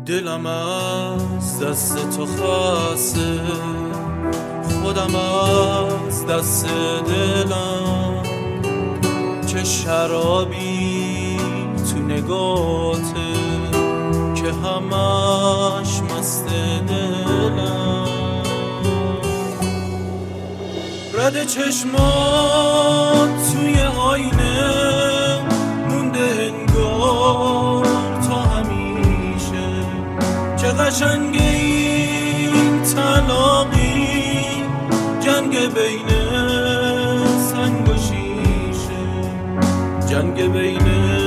دلم از دست تو خسته، خودم از دست دلم. چه شرابی تو نگاته که همش مست دلم. رد چشمات توی آینه مونده انگار تا همیشه. چه قشنگه این طلاقی، جنگ بین سنگ و شیشه، جنگ بین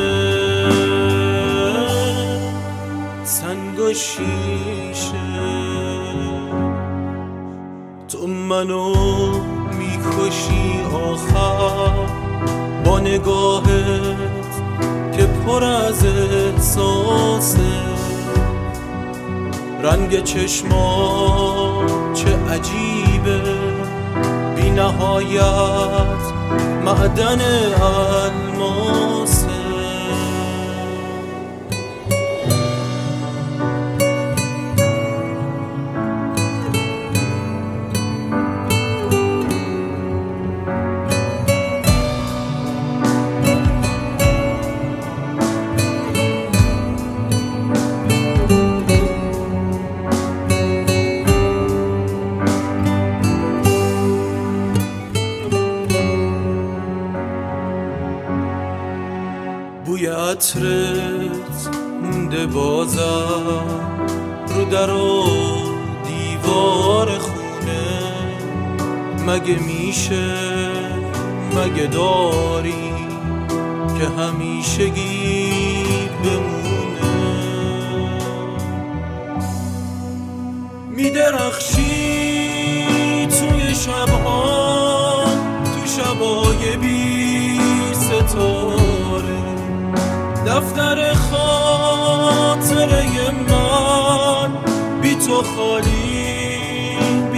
سنگ و شیشه. تو منو میکشی آخر با نگاهت که پر از احساسه. رنگ چشمات چه عجیبه، بی نهایت معدن الماسه. بوی عطرت مونده بازم رو در و دیوار خونه. مگه میشه، مگه داری که همیشگی بمونه؟ میدرخشی توی شبها، تو شبای بی ستاره. دفتر خاطره من بی تو خالی